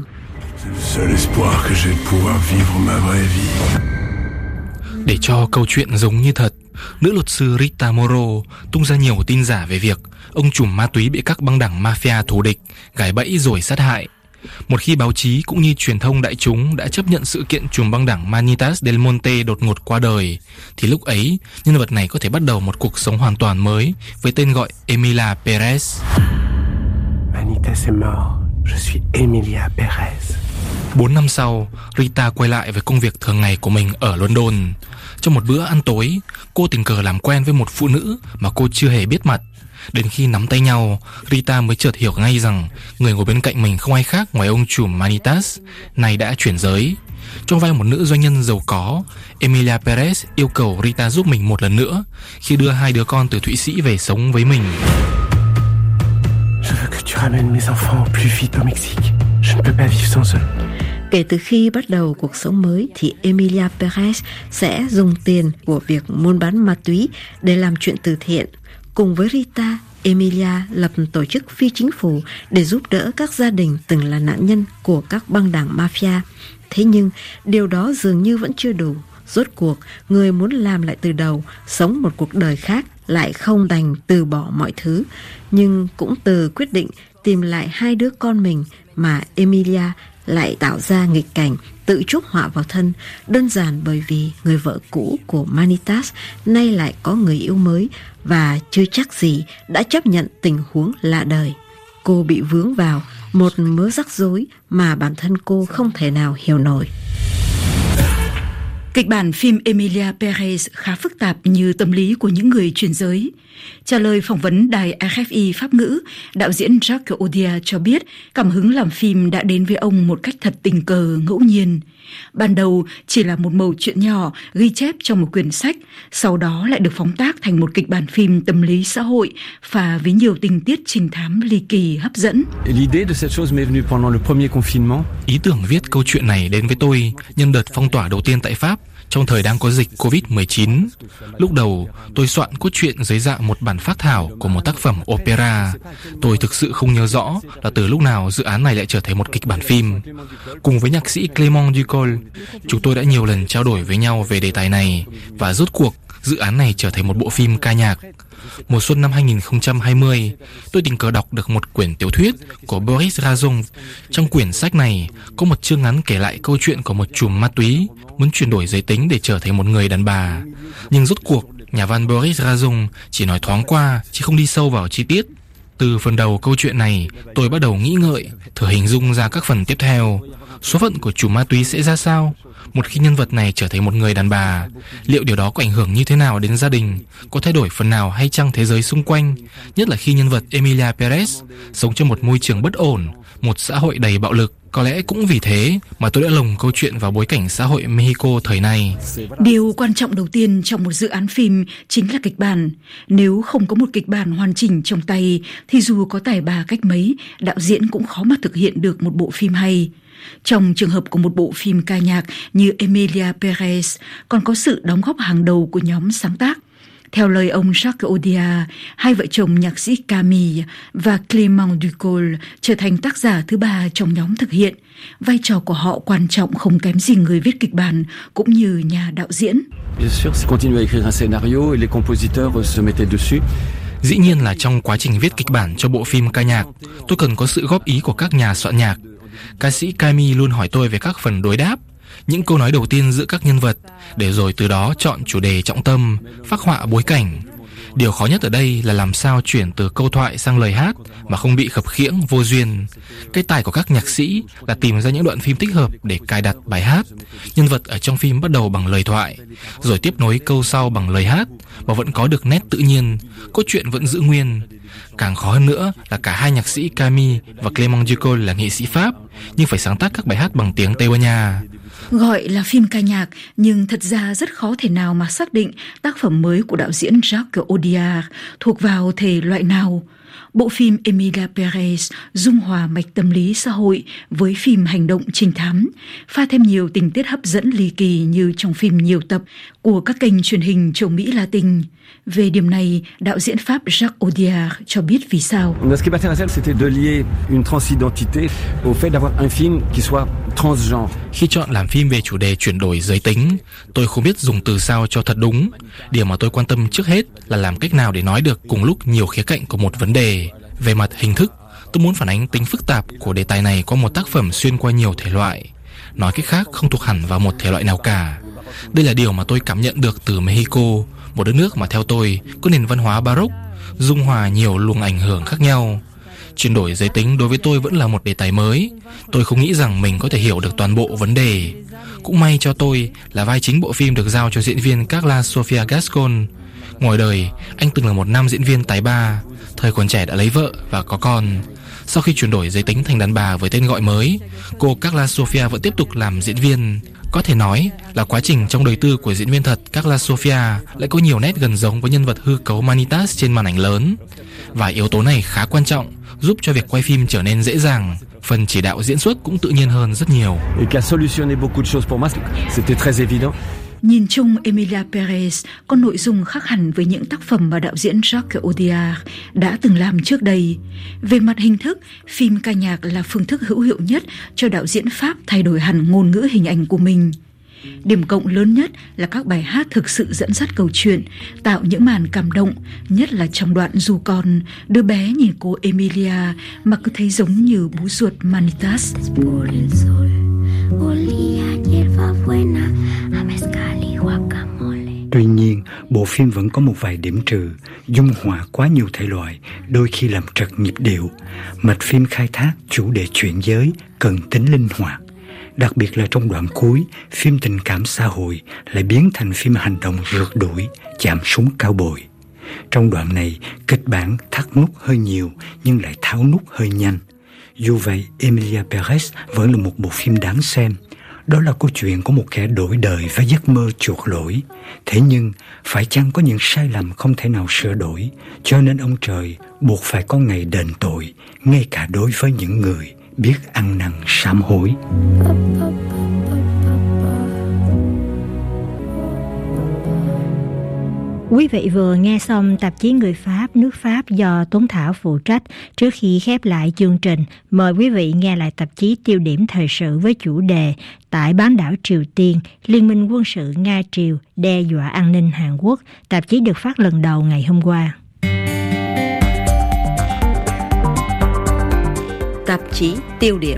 Để cho câu chuyện giống như thật, nữ luật sư Rita Moro tung ra nhiều tin giả về việc ông trùm ma túy bị các băng đảng mafia thù địch gài bẫy rồi sát hại. Một khi báo chí cũng như truyền thông đại chúng đã chấp nhận sự kiện trùm băng đảng Manitas del Monte đột ngột qua đời, thì lúc ấy nhân vật này có thể bắt đầu một cuộc sống hoàn toàn mới với tên gọi Emilia Perez. Manitas est mort, je suis Emilia Perez. 4 năm sau, Rita quay lại với công việc thường ngày của mình ở London. Trong một bữa ăn tối, cô tình cờ làm quen với một phụ nữ mà cô chưa hề biết mặt. Đến khi nắm tay nhau, Rita mới chợt hiểu ngay rằng người ngồi bên cạnh mình không ai khác ngoài ông trùm Manitas, này đã chuyển giới. Trong vai một nữ doanh nhân giàu có, Emilia Perez yêu cầu Rita giúp mình một lần nữa khi đưa 2 đứa con từ Thụy Sĩ về sống với mình. Je veux que tu ramènes mes enfants au plus vite au Mexique. Je ne peux pas vivre sans eux. Kể từ khi bắt đầu cuộc sống mới thì Emilia Perez sẽ dùng tiền của việc buôn bán ma túy để làm chuyện từ thiện. Cùng với Rita, Emilia lập tổ chức phi chính phủ để giúp đỡ các gia đình từng là nạn nhân của các băng đảng mafia. Thế nhưng điều đó dường như vẫn chưa đủ. Rốt cuộc, người muốn làm lại từ đầu, sống một cuộc đời khác lại không đành từ bỏ mọi thứ. Nhưng cũng từ quyết định tìm lại 2 đứa con mình mà Emilia lại tạo ra nghịch cảnh, tự chuốc họa vào thân, đơn giản bởi vì người vợ cũ của Manitas nay lại có người yêu mới và chưa chắc gì đã chấp nhận tình huống lạ đời. Cô bị vướng vào một mớ rắc rối mà bản thân cô không thể nào hiểu nổi. Kịch bản phim Emilia Perez khá phức tạp như tâm lý của những người chuyển giới. Trả lời phỏng vấn đài RFI Pháp ngữ, đạo diễn Jacques Audiard cho biết cảm hứng làm phim đã đến với ông một cách thật tình cờ, ngẫu nhiên. Ban đầu chỉ là một mẩu chuyện nhỏ ghi chép trong một quyển sách, sau đó lại được phóng tác thành một kịch bản phim tâm lý xã hội, pha với nhiều tình tiết trinh thám ly kỳ hấp dẫn. Ý tưởng viết câu chuyện này đến với tôi nhân đợt phong tỏa đầu tiên tại Pháp, trong thời đang có dịch Covid-19. Lúc đầu, tôi soạn cốt truyện dưới dạng một bản phác thảo của một tác phẩm opera. Tôi thực sự không nhớ rõ là từ lúc nào dự án này lại trở thành một kịch bản phim. Cùng với nhạc sĩ Clément Ducol, chúng tôi đã nhiều lần trao đổi với nhau về đề tài này, và rốt cuộc, dự án này trở thành một bộ phim ca nhạc. Mùa xuân năm 2020, tôi tình cờ đọc được một quyển tiểu thuyết của Boris Razon. Trong quyển sách này, có một chương ngắn kể lại câu chuyện của một trùm ma túy muốn chuyển đổi giới tính để trở thành một người đàn bà. Nhưng rốt cuộc, nhà văn Boris Razon chỉ nói thoáng qua, chứ không đi sâu vào chi tiết. Từ phần đầu câu chuyện này, tôi bắt đầu nghĩ ngợi, thử hình dung ra các phần tiếp theo. Số phận của trùm ma túy sẽ ra sao? Một khi nhân vật này trở thành một người đàn bà, liệu điều đó có ảnh hưởng như thế nào đến gia đình? Có thay đổi phần nào hay chăng thế giới xung quanh? Nhất là khi nhân vật Emilia Perez sống trong một môi trường bất ổn, một xã hội đầy bạo lực. Có lẽ cũng vì thế mà tôi đã lồng câu chuyện vào bối cảnh xã hội Mexico thời này. Điều quan trọng đầu tiên trong một dự án phim chính là kịch bản. Nếu không có một kịch bản hoàn chỉnh trong tay thì dù có tài ba cách mấy, đạo diễn cũng khó mà thực hiện được một bộ phim hay. Trong trường hợp của một bộ phim ca nhạc như Emilia Perez, còn có sự đóng góp hàng đầu của nhóm sáng tác. Theo lời ông Jacques Audiard, 2 vợ chồng nhạc sĩ Camille và Clément Ducol trở thành tác giả thứ 3 trong nhóm thực hiện. Vai trò của họ quan trọng không kém gì người viết kịch bản cũng như nhà đạo diễn. Dĩ nhiên là trong quá trình viết kịch bản cho bộ phim ca nhạc, tôi cần có sự góp ý của các nhà soạn nhạc. Ca sĩ Camille luôn hỏi tôi về các phần đối đáp, những câu nói đầu tiên giữa các nhân vật, để rồi từ đó chọn chủ đề trọng tâm, phác họa bối cảnh. Điều khó nhất ở đây là làm sao chuyển từ câu thoại sang lời hát mà không bị khập khiễng, vô duyên. Cái tài của các nhạc sĩ là tìm ra những đoạn phim thích hợp để cài đặt bài hát. Nhân vật ở trong phim bắt đầu bằng lời thoại, rồi tiếp nối câu sau bằng lời hát, mà vẫn có được nét tự nhiên, cốt truyện vẫn giữ nguyên. Càng khó hơn nữa là cả hai nhạc sĩ Camille và Clément Ducol là nghệ sĩ Pháp, nhưng phải sáng tác các bài hát bằng tiếng Tây Ban Nha. Gọi là phim ca nhạc, nhưng thật ra rất khó thể nào mà xác định tác phẩm mới của đạo diễn Jacques Audiard thuộc vào thể loại nào. Bộ phim Emilia Perez dung hòa mạch tâm lý xã hội với phim hành động trinh thám, pha thêm nhiều tình tiết hấp dẫn ly kỳ như trong phim nhiều tập của các kênh truyền hình châu Mỹ Latin. Về điểm này, đạo diễn Pháp Jacques Audiard cho biết vì sao. Ce qui m'intéressait, c'était de lier une transidentité au fait d'avoir un film qui soit transgenre. Khi chọn làm phim về chủ đề chuyển đổi giới tính, tôi không biết dùng từ sao cho thật đúng. Điều mà tôi quan tâm trước hết là làm cách nào để nói được cùng lúc nhiều khía cạnh của một vấn đề. Về mặt hình thức, tôi muốn phản ánh tính phức tạp của đề tài này qua một tác phẩm xuyên qua nhiều thể loại. Nói cách khác, không thuộc hẳn vào một thể loại nào cả. Đây là điều mà tôi cảm nhận được từ Mexico, một đất nước mà theo tôi có nền văn hóa Baroque, dung hòa nhiều luồng ảnh hưởng khác nhau. Chuyển đổi giới tính đối với tôi vẫn là một đề tài mới. Tôi không nghĩ rằng mình có thể hiểu được toàn bộ vấn đề. Cũng may cho tôi là vai chính bộ phim được giao cho diễn viên Carla Sofia Gascon. Ngoài đời, anh từng là một nam diễn viên tài ba. Thời còn trẻ đã lấy vợ và có con. Sau khi chuyển đổi giới tính thành đàn bà với tên gọi mới, cô Carla Sofia vẫn tiếp tục làm diễn viên. Có thể nói là quá trình trong đời tư của diễn viên thật Carla Sofia lại có nhiều nét gần giống với nhân vật hư cấu Manitas trên màn ảnh lớn. Và yếu tố này khá quan trọng, giúp cho việc quay phim trở nên dễ dàng. Phần chỉ đạo diễn xuất cũng tự nhiên hơn rất nhiều. Nhìn chung, Emilia Perez có nội dung khác hẳn với những tác phẩm mà đạo diễn Jacques Audiard đã từng làm trước đây. Về mặt hình thức, phim ca nhạc là phương thức hữu hiệu nhất cho đạo diễn Pháp thay đổi hẳn ngôn ngữ hình ảnh của mình. Điểm cộng lớn nhất là các bài hát thực sự dẫn dắt câu chuyện, tạo những màn cảm động, nhất là trong đoạn dù con, đứa bé nhìn cô Emilia mà cứ thấy giống như bố ruột Manitas. Tuy nhiên, bộ phim vẫn có một vài điểm trừ, dung hòa quá nhiều thể loại, đôi khi làm trật nhịp điệu. Mạch phim khai thác chủ đề chuyện giới cần tính linh hoạt. Đặc biệt là trong đoạn cuối, phim tình cảm xã hội lại biến thành phim hành động rượt đuổi, chạm súng cao bồi. Trong đoạn này, kịch bản thắt nút hơi nhiều nhưng lại tháo nút hơi nhanh. Dù vậy, Emilia Perez vẫn là một bộ phim đáng xem. Đó là câu chuyện của một kẻ đổi đời với giấc mơ chuộc lỗi. Thế nhưng, phải chăng có những sai lầm không thể nào sửa đổi, cho nên ông trời buộc phải có ngày đền tội, ngay cả đối với những người biết ăn năn sám hối. Quý vị vừa nghe xong tạp chí Người Pháp, nước Pháp do Tuấn Thảo phụ trách. Trước khi khép lại chương trình, mời quý vị nghe lại tạp chí Tiêu điểm thời sự với chủ đề Tại bán đảo Triều Tiên, Liên minh quân sự Nga-Triều đe dọa an ninh Hàn Quốc. Tạp chí được phát lần đầu ngày hôm qua. Tạp chí Tiêu điểm.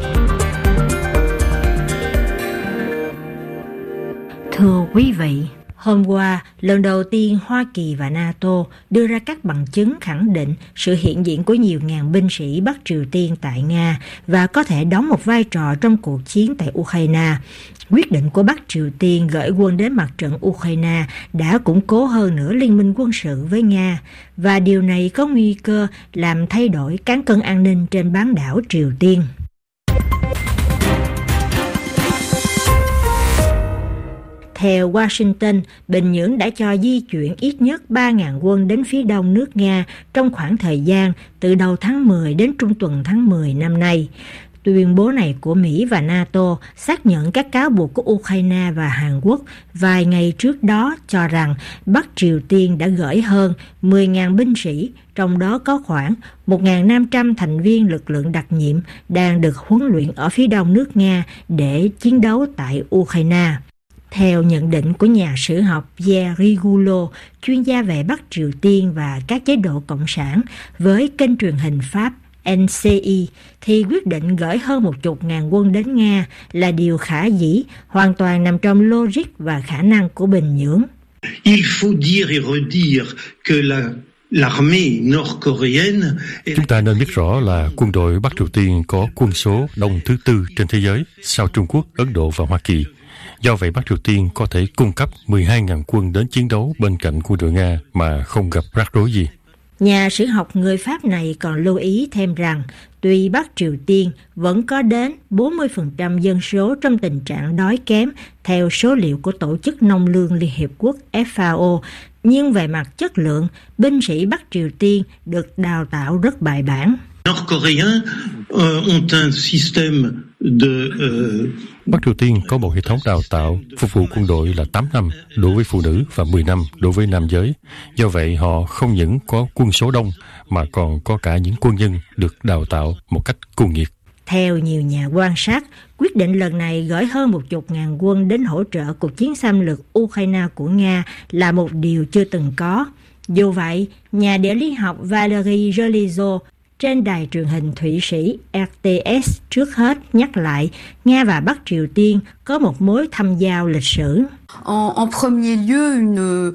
Thưa quý vị, hôm qua, lần đầu tiên Hoa Kỳ và NATO đưa ra các bằng chứng khẳng định sự hiện diện của nhiều ngàn binh sĩ Bắc Triều Tiên tại Nga và có thể đóng một vai trò trong cuộc chiến tại Ukraine. Quyết định của Bắc Triều Tiên gửi quân đến mặt trận Ukraine đã củng cố hơn nữa liên minh quân sự với Nga, và điều này có nguy cơ làm thay đổi cán cân an ninh trên bán đảo Triều Tiên. Theo Washington, Bình Nhưỡng đã cho di chuyển ít nhất 3.000 quân đến phía đông nước Nga trong khoảng thời gian từ đầu tháng 10 đến trung tuần tháng 10 năm nay. Tuyên bố này của Mỹ và NATO xác nhận các cáo buộc của Ukraine và Hàn Quốc vài ngày trước đó cho rằng Bắc Triều Tiên đã gửi hơn 10.000 binh sĩ, trong đó có khoảng 1.500 thành viên lực lượng đặc nhiệm đang được huấn luyện ở phía đông nước Nga để chiến đấu tại Ukraine. Theo nhận định của nhà sử học Pierre Rigoulo, chuyên gia về Bắc Triều Tiên và các chế độ cộng sản với kênh truyền hình Pháp NCI, thì quyết định gửi hơn 10.000 quân đến Nga là điều khả dĩ, hoàn toàn nằm trong logic và khả năng của Bình Nhưỡng. Il faut dire et redire que l'armée nord-coréenne. Chúng ta nên biết rõ là quân đội Bắc Triều Tiên có quân số đông thứ tư trên thế giới sau Trung Quốc, Ấn Độ và Hoa Kỳ. Do vậy, Bắc Triều Tiên có thể cung cấp 12.000 quân đến chiến đấu bên cạnh quân đội Nga mà không gặp rắc rối gì. Nhà sử học người Pháp này còn lưu ý thêm rằng, tuy Bắc Triều Tiên vẫn có đến 40% dân số trong tình trạng đói kém theo số liệu của Tổ chức Nông lương Liên Hiệp Quốc FAO, nhưng về mặt chất lượng, binh sĩ Bắc Triều Tiên được đào tạo rất bài bản. Nord-coréens ont un système de Bắc Triều Tiên có một hệ thống đào tạo phục vụ quân đội là 8 năm đối với phụ nữ và 10 năm đối với nam giới. Do vậy, họ không những có quân số đông mà còn có cả những quân nhân được đào tạo một cách cuồng nhiệt. Theo nhiều nhà quan sát, quyết định lần này gửi hơn 10.000 quân đến hỗ trợ cuộc chiến xâm lược Ukraine của Nga là một điều chưa từng có. Dù vậy, nhà địa lý học Valery Jolizo trên đài truyền hình Thụy Sĩ RTS trước hết nhắc lại Nga và Bắc Triều Tiên có một mối thâm giao lịch sử. En premier lieu,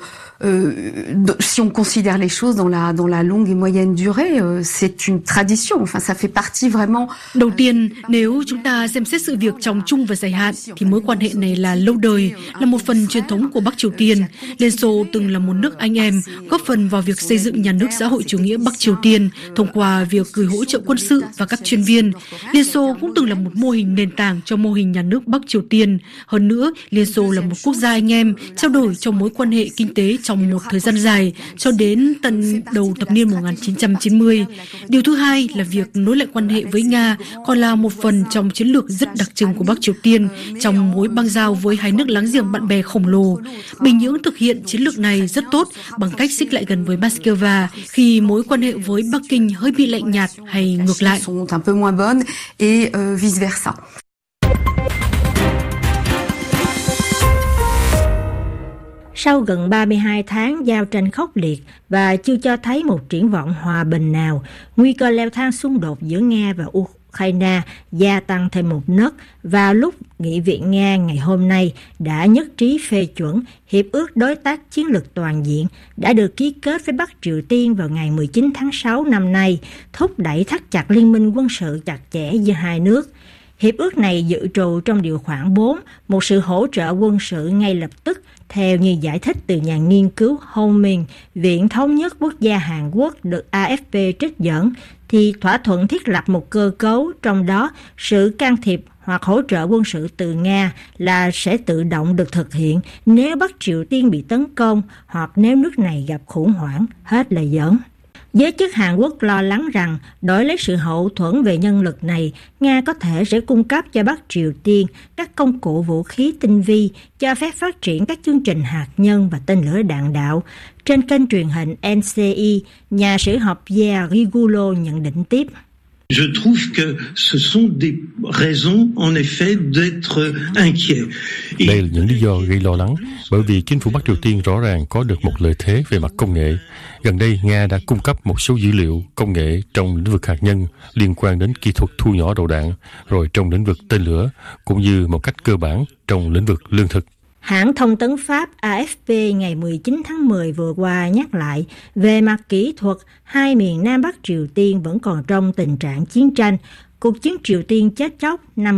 si on considère les choses dans la longue et moyenne durée, c'est une tradition. Enfin, ça fait partie vraiment. Đầu tiên, nếu chúng ta xem xét sự việc trong chung và dài hạn, thì mối quan hệ này là lâu đời, là một phần truyền thống của Bắc Triều Tiên. Liên Xô từng là một nước anh em, góp phần vào việc xây dựng nhà nước xã hội chủ nghĩa Bắc Triều Tiên thông qua việc gửi hỗ trợ quân sự và các chuyên viên. Liên Xô cũng từng là một mô hình nền tảng cho mô hình nhà nước Bắc Triều Tiên. Hơn nữa, Liên Xô là một quốc gia anh em, trao đổi trong mối quan hệ kinh tế trong một thời gian dài, cho đến tận đầu thập niên 1990. Điều thứ hai là việc nối lại quan hệ với Nga còn là một phần trong chiến lược rất đặc trưng của Bắc Triều Tiên trong mối băng giao với hai nước láng giềng bạn bè khổng lồ. Bình Nhưỡng thực hiện chiến lược này rất tốt bằng cách xích lại gần với Moscow khi mối quan hệ với Bắc Kinh hơi bị lạnh nhạt hay ngược lại. Sau gần 32 tháng giao tranh khốc liệt và chưa cho thấy một triển vọng hòa bình nào, nguy cơ leo thang xung đột giữa Nga và Ukraine gia tăng thêm một nấc vào lúc Nghị viện Nga ngày hôm nay đã nhất trí phê chuẩn Hiệp ước Đối tác Chiến lược Toàn diện đã được ký kết với Bắc Triều Tiên vào ngày 19 tháng 6 năm nay, thúc đẩy thắt chặt liên minh quân sự chặt chẽ giữa hai nước. Hiệp ước này dự trù trong điều khoản 4 một sự hỗ trợ quân sự ngay lập tức, theo như giải thích từ nhà nghiên cứu Hong-min, Viện Thống nhất Quốc gia Hàn Quốc được AFP trích dẫn, thì thỏa thuận thiết lập một cơ cấu, trong đó sự can thiệp hoặc hỗ trợ quân sự từ Nga là sẽ tự động được thực hiện nếu Bắc Triều Tiên bị tấn công hoặc nếu nước này gặp khủng hoảng, hết lời dẫn. Giới chức Hàn Quốc lo lắng rằng đổi lấy sự hậu thuẫn về nhân lực này, Nga có thể sẽ cung cấp cho Bắc Triều Tiên các công cụ vũ khí tinh vi, cho phép phát triển các chương trình hạt nhân và tên lửa đạn đạo. Trên kênh truyền hình NCI, nhà sử học Pierre Rigulo nhận định tiếp. Je trouve que ce sont des raisons en effet d'être inquiet. Đây là những lý do gây lo lắng, bởi vì chính phủ Bắc Triều Tiên rõ ràng có được một lợi thế về mặt công nghệ. Gần đây, Nga đã cung cấp một số dữ liệu công nghệ trong lĩnh vực hạt nhân liên quan đến kỹ thuật thu nhỏ đầu đạn, rồi trong lĩnh vực tên lửa, cũng như một cách cơ bản trong lĩnh vực lương thực. Hãng thông tấn Pháp AFP ngày 19 tháng 10 vừa qua nhắc lại, về mặt kỹ thuật, hai miền Nam Bắc Triều Tiên vẫn còn trong tình trạng chiến tranh. Cuộc chiến Triều Tiên chết chóc năm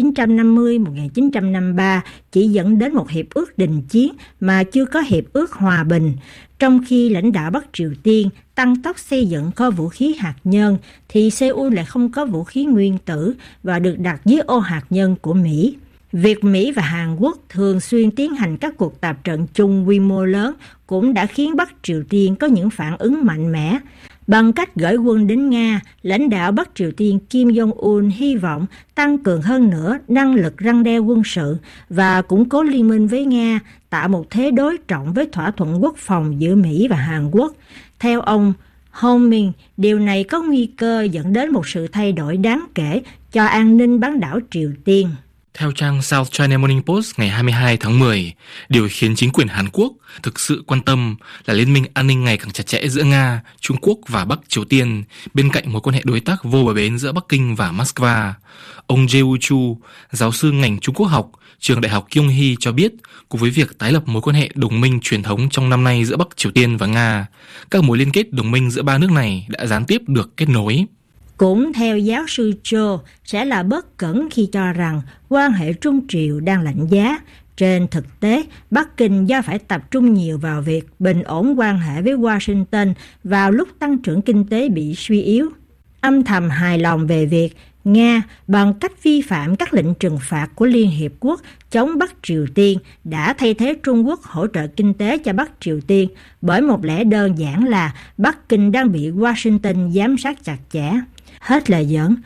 1950-1953 chỉ dẫn đến một hiệp ước đình chiến mà chưa có hiệp ước hòa bình. Trong khi lãnh đạo Bắc Triều Tiên tăng tốc xây dựng kho vũ khí hạt nhân, thì Seoul lại không có vũ khí nguyên tử và được đặt dưới ô hạt nhân của Mỹ. Việc Mỹ và Hàn Quốc thường xuyên tiến hành các cuộc tập trận chung quy mô lớn cũng đã khiến Bắc Triều Tiên có những phản ứng mạnh mẽ. Bằng cách gửi quân đến Nga, lãnh đạo Bắc Triều Tiên Kim Jong-un hy vọng tăng cường hơn nữa năng lực răn đe quân sự và củng cố liên minh với Nga, tạo một thế đối trọng với thỏa thuận quốc phòng giữa Mỹ và Hàn Quốc. Theo ông Hong-min, điều này có nguy cơ dẫn đến một sự thay đổi đáng kể cho an ninh bán đảo Triều Tiên. Theo trang South China Morning Post ngày 22 tháng 10, điều khiến chính quyền Hàn Quốc thực sự quan tâm là liên minh an ninh ngày càng chặt chẽ giữa Nga, Trung Quốc và Bắc Triều Tiên bên cạnh mối quan hệ đối tác vô bờ bến giữa Bắc Kinh và Moscow. Ông Jae Chu, giáo sư ngành Trung Quốc học, trường Đại học Kyunghee cho biết, cùng với việc tái lập mối quan hệ đồng minh truyền thống trong năm nay giữa Bắc Triều Tiên và Nga, các mối liên kết đồng minh giữa ba nước này đã gián tiếp được kết nối. Cũng theo giáo sư Cho, sẽ là bất cẩn khi cho rằng quan hệ Trung Triều đang lạnh giá. Trên thực tế, Bắc Kinh do phải tập trung nhiều vào việc bình ổn quan hệ với Washington vào lúc tăng trưởng kinh tế bị suy yếu. Âm thầm hài lòng về việc Nga, bằng cách vi phạm các lệnh trừng phạt của Liên Hiệp Quốc chống Bắc Triều Tiên, đã thay thế Trung Quốc hỗ trợ kinh tế cho Bắc Triều Tiên bởi một lẽ đơn giản là Bắc Kinh đang bị Washington giám sát chặt chẽ. Hết lời dẫn.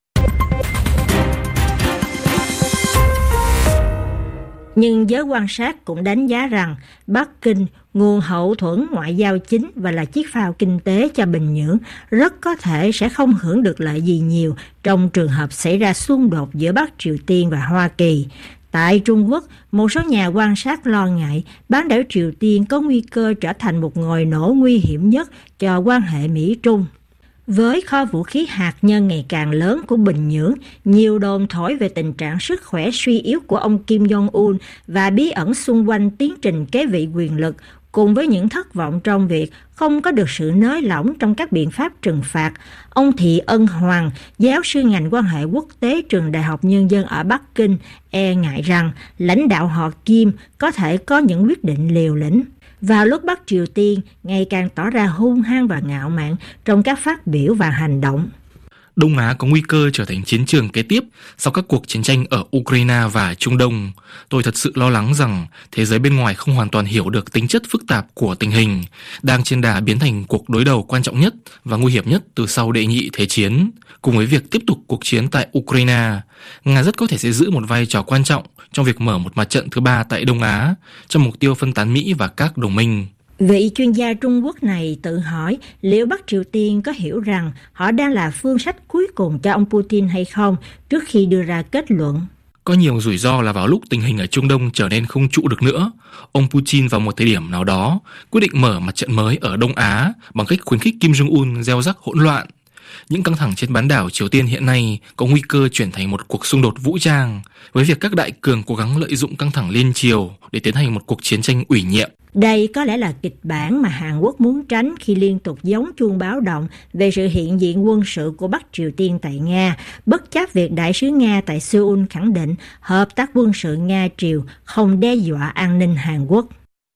Nhưng giới quan sát cũng đánh giá rằng Bắc Kinh, nguồn hậu thuẫn ngoại giao chính và là chiếc phao kinh tế cho Bình Nhưỡng, rất có thể sẽ không hưởng được lợi gì nhiều trong trường hợp xảy ra xung đột giữa Bắc Triều Tiên và Hoa Kỳ. Tại Trung Quốc, một số nhà quan sát lo ngại bán đảo Triều Tiên có nguy cơ trở thành một ngòi nổ nguy hiểm nhất cho quan hệ Mỹ-Trung. Với kho vũ khí hạt nhân ngày càng lớn của Bình Nhưỡng, nhiều đồn thổi về tình trạng sức khỏe suy yếu của ông Kim Jong-un và bí ẩn xung quanh tiến trình kế vị quyền lực, cùng với những thất vọng trong việc không có được sự nới lỏng trong các biện pháp trừng phạt. Ông Thị Ân Hoàng, giáo sư ngành quan hệ quốc tế trường Đại học Nhân dân ở Bắc Kinh, e ngại rằng lãnh đạo họ Kim có thể có những quyết định liều lĩnh. Vào lúc Bắc Triều Tiên ngày càng tỏ ra hung hăng và ngạo mạn trong các phát biểu và hành động. Đông Á có nguy cơ trở thành chiến trường kế tiếp sau các cuộc chiến tranh ở Ukraine và Trung Đông. Tôi thật sự lo lắng rằng thế giới bên ngoài không hoàn toàn hiểu được tính chất phức tạp của tình hình, đang trên đà biến thành cuộc đối đầu quan trọng nhất và nguy hiểm nhất từ sau Đệ nhị Thế chiến. Cùng với việc tiếp tục cuộc chiến tại Ukraine, Nga rất có thể sẽ giữ một vai trò quan trọng trong việc mở một mặt trận thứ ba tại Đông Á, trong mục tiêu phân tán Mỹ và các đồng minh. Vị chuyên gia Trung Quốc này tự hỏi liệu Bắc Triều Tiên có hiểu rằng họ đang là phương sách cuối cùng cho ông Putin hay không trước khi đưa ra kết luận. Có nhiều rủi ro là vào lúc tình hình ở Trung Đông trở nên không trụ được nữa, ông Putin vào một thời điểm nào đó quyết định mở mặt trận mới ở Đông Á bằng cách khuyến khích Kim Jong-un gieo rắc hỗn loạn. Những căng thẳng trên bán đảo Triều Tiên hiện nay có nguy cơ chuyển thành một cuộc xung đột vũ trang, với việc các đại cường cố gắng lợi dụng căng thẳng liên triều để tiến hành một cuộc chiến tranh ủy nhiệm. Đây có lẽ là kịch bản mà Hàn Quốc muốn tránh khi liên tục gióng chuông báo động về sự hiện diện quân sự của Bắc Triều Tiên tại Nga, bất chấp việc đại sứ Nga tại Seoul khẳng định hợp tác quân sự Nga-Triều không đe dọa an ninh Hàn Quốc.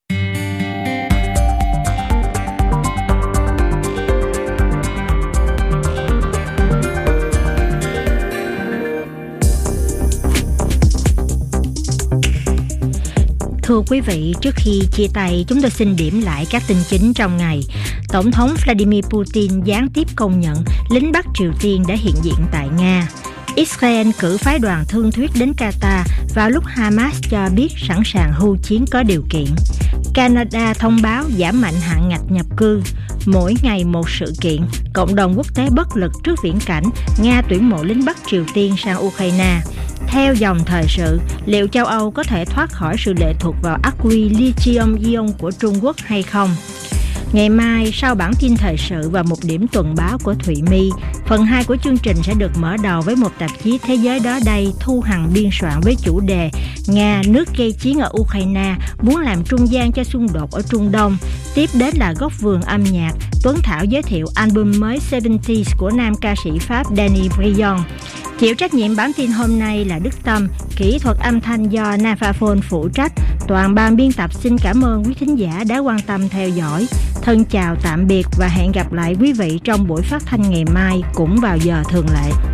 Thưa quý vị, trước khi chia tay, chúng tôi xin điểm lại các tin chính trong ngày. Tổng thống Vladimir Putin gián tiếp công nhận lính Bắc Triều Tiên đã hiện diện tại Nga. Israel cử phái đoàn thương thuyết đến Qatar vào lúc Hamas cho biết sẵn sàng hưu chiến có điều kiện. Canada thông báo giảm mạnh hạn ngạch nhập cư. Mỗi ngày một sự kiện, cộng đồng quốc tế bất lực trước viễn cảnh Nga tuyển mộ lính Bắc Triều Tiên sang Ukraine. Theo dòng thời sự, liệu châu Âu có thể thoát khỏi sự lệ thuộc vào ắc quy lithium-ion của Trung Quốc hay không? Ngày mai, sau bản tin thời sự và một điểm tuần báo của Thụy My, phần 2 của chương trình sẽ được mở đầu với một tạp chí Thế giới đó đây Thu Hằng biên soạn với chủ đề Nga, nước gây chiến ở Ukraine, muốn làm trung gian cho xung đột ở Trung Đông. Tiếp đến là Góc vườn âm nhạc, Tuấn Thảo giới thiệu album mới 70s của nam ca sĩ Pháp Danny Brion. Chịu trách nhiệm bản tin hôm nay là Đức Tâm, kỹ thuật âm thanh do Nafaphone phụ trách. Toàn ban biên tập xin cảm ơn quý thính giả đã quan tâm theo dõi. Thân chào tạm biệt và hẹn gặp lại quý vị trong buổi phát thanh ngày mai cũng vào giờ thường lệ.